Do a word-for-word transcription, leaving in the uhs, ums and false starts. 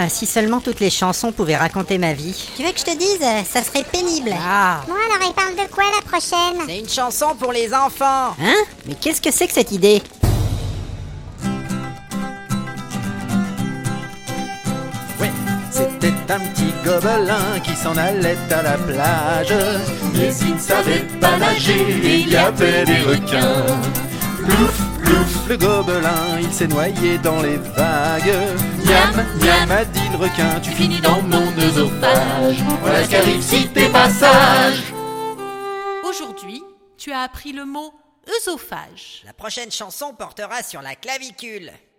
Ah, si seulement toutes les chansons pouvaient raconter ma vie. Tu veux que je te dise, ça serait pénible. Ah. Bon alors, il parle de quoi la prochaine? C'est une chanson pour les enfants. Hein? Mais qu'est-ce que c'est que cette idée? Ouais, c'était un petit gobelin qui s'en allait à la plage. Mais il ne savait pas nager et il y avait des requins. Plouf, plouf, le gobelin, il s'est noyé dans les vagues. Miam, miam, a dit le requin, tu finis dans mon œsophage. Voilà ce qu'arrive si t'es pas sage. Aujourd'hui, tu as appris le mot œsophage. La prochaine chanson portera sur la clavicule.